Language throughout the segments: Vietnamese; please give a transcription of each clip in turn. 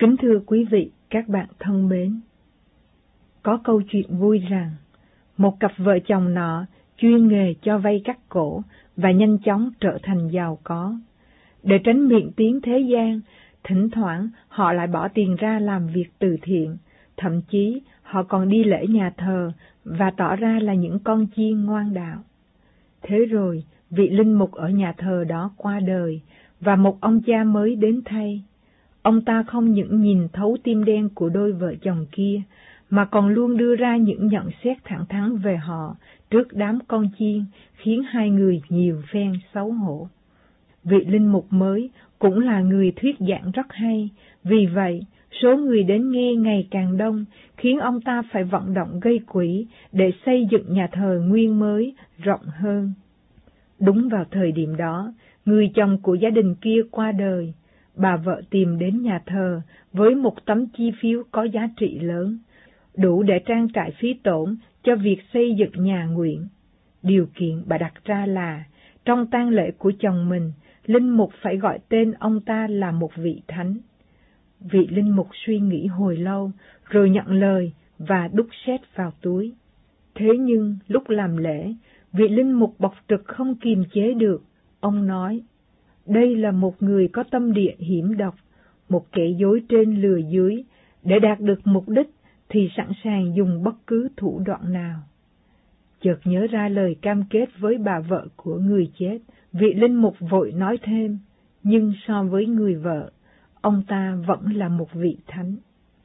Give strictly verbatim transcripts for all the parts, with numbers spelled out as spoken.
Kính thưa quý vị, các bạn thân mến, có câu chuyện vui rằng, một cặp vợ chồng nọ chuyên nghề cho vay cắt cổ và nhanh chóng trở thành giàu có. Để tránh miệng tiếng thế gian, thỉnh thoảng họ lại bỏ tiền ra làm việc từ thiện, thậm chí họ còn đi lễ nhà thờ và tỏ ra là những con chiên ngoan đạo. Thế rồi, vị linh mục ở nhà thờ đó qua đời và một ông cha mới đến thay. Ông ta không những nhìn thấu tim đen của đôi vợ chồng kia, mà còn luôn đưa ra những nhận xét thẳng thắn về họ trước đám con chiên, khiến hai người nhiều phen xấu hổ. Vị linh mục mới cũng là người thuyết giảng rất hay, vì vậy số người đến nghe ngày càng đông, khiến ông ta phải vận động gây quỹ để xây dựng nhà thờ nguyên mới rộng hơn. Đúng vào thời điểm đó, người chồng của gia đình kia qua đời. Bà vợ tìm đến nhà thờ với một tấm chi phiếu có giá trị lớn, đủ để trang trải phí tổn cho việc xây dựng nhà nguyện. Điều kiện bà đặt ra là, trong tang lễ của chồng mình, linh mục phải gọi tên ông ta là một vị thánh. Vị linh mục suy nghĩ hồi lâu, rồi nhận lời và đút sét vào túi. Thế nhưng, lúc làm lễ, vị linh mục bộc trực không kiềm chế được. Ông nói, đây là một người có tâm địa hiểm độc, một kẻ dối trên lừa dưới, để đạt được mục đích thì sẵn sàng dùng bất cứ thủ đoạn nào. Chợt nhớ ra lời cam kết với bà vợ của người chết, vị linh mục vội nói thêm, nhưng so với người vợ, ông ta vẫn là một vị thánh.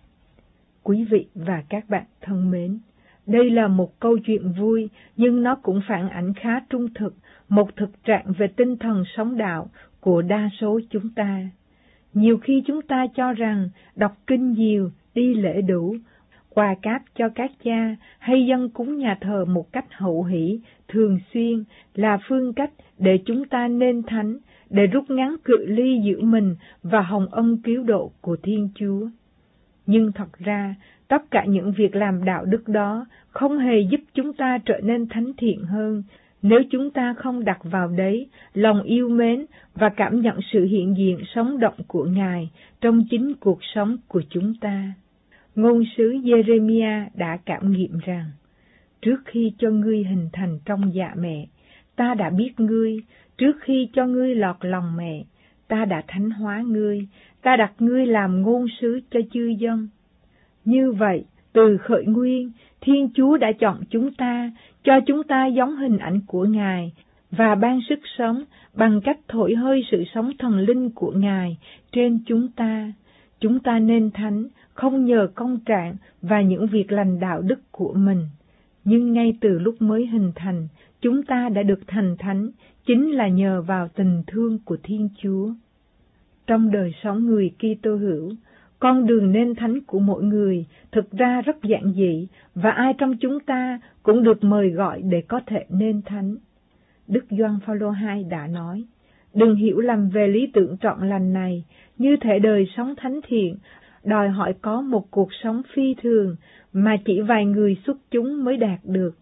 Quý vị và các bạn thân mến, đây là một câu chuyện vui, nhưng nó cũng phản ảnh khá trung thực, một thực trạng về tinh thần sống đạo của đa số chúng ta. Nhiều khi chúng ta cho rằng đọc kinh nhiều, đi lễ đủ, quà cáp cho các cha hay dâng cúng nhà thờ một cách hậu hỷ, thường xuyên là phương cách để chúng ta nên thánh, để rút ngắn cự ly giữa mình và hồng ân cứu độ của Thiên Chúa. Nhưng thật ra, tất cả những việc làm đạo đức đó không hề giúp chúng ta trở nên thánh thiện hơn, nếu chúng ta không đặt vào đấy lòng yêu mến và cảm nhận sự hiện diện sống động của Ngài trong chính cuộc sống của chúng ta. Ngôn sứ Giê-rê-mi-a đã cảm nghiệm rằng, trước khi cho ngươi hình thành trong dạ mẹ, ta đã biết ngươi, trước khi cho ngươi lọt lòng mẹ, ta đã thánh hóa ngươi, ta đặt ngươi làm ngôn sứ cho chư dân. Như vậy, từ khởi nguyên, Thiên Chúa đã chọn chúng ta, cho chúng ta giống hình ảnh của Ngài, và ban sức sống bằng cách thổi hơi sự sống thần linh của Ngài trên chúng ta. Chúng ta nên thánh, không nhờ công trạng và những việc lành đạo đức của mình. Nhưng ngay từ lúc mới hình thành, chúng ta đã được thành thánh, chính là nhờ vào tình thương của Thiên Chúa. Trong đời sống người Kitô hữu, con đường nên thánh của mỗi người thực ra rất giản dị, và ai trong chúng ta cũng được mời gọi để có thể nên thánh. Đức Gioan Phaolô hai đã nói, đừng hiểu lầm về lý tưởng trọn lành này, như thể đời sống thánh thiện đòi hỏi có một cuộc sống phi thường mà chỉ vài người xuất chúng mới đạt được.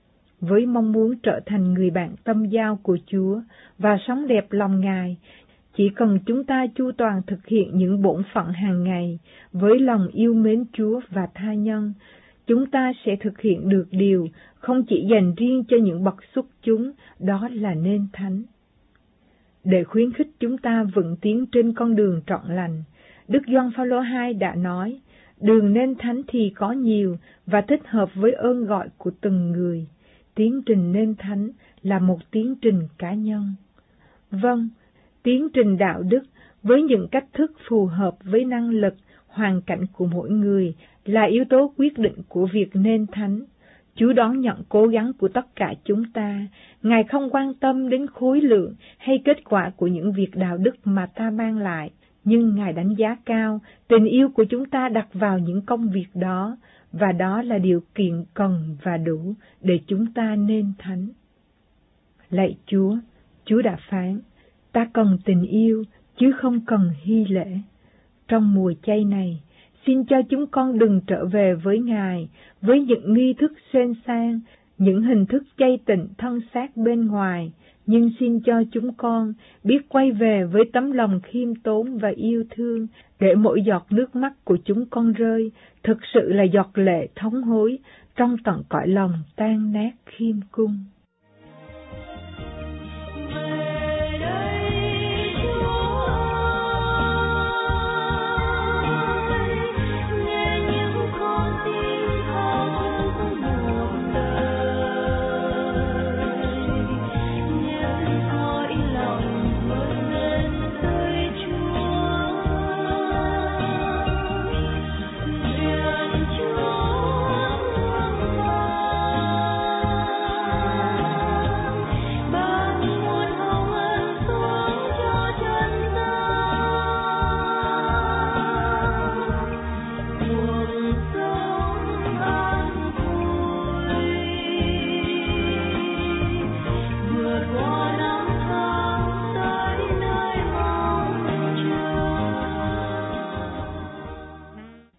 Với mong muốn trở thành người bạn tâm giao của Chúa và sống đẹp lòng Ngài, chỉ cần chúng ta chu toàn thực hiện những bổn phận hàng ngày với lòng yêu mến Chúa và tha nhân, chúng ta sẽ thực hiện được điều không chỉ dành riêng cho những bậc xuất chúng, đó là nên thánh. Để khuyến khích chúng ta vững tiến trên con đường trọn lành, Đức Gioan Phaolô hai đã nói, đường nên thánh thì có nhiều và thích hợp với ơn gọi của từng người. Tiến trình nên thánh là một tiến trình cá nhân. Vâng, tiến trình đạo đức với những cách thức phù hợp với năng lực, hoàn cảnh của mỗi người là yếu tố quyết định của việc nên thánh. Chúa đón nhận cố gắng của tất cả chúng ta. Ngài không quan tâm đến khối lượng hay kết quả của những việc đạo đức mà ta mang lại, nhưng Ngài đánh giá cao tình yêu của chúng ta đặt vào những công việc đó, và đó là điều kiện cần và đủ để chúng ta nên thánh. Lạy Chúa, Chúa đã phán, ta cần tình yêu, chứ không cần hy lễ. Trong mùa chay này, xin cho chúng con đừng trở về với Ngài với những nghi thức sên sang, những hình thức chay tịnh thân xác bên ngoài, nhưng xin cho chúng con biết quay về với tấm lòng khiêm tốn và yêu thương, để mỗi giọt nước mắt của chúng con rơi thực sự là giọt lệ thống hối trong tận cõi lòng tan nát khiêm cung.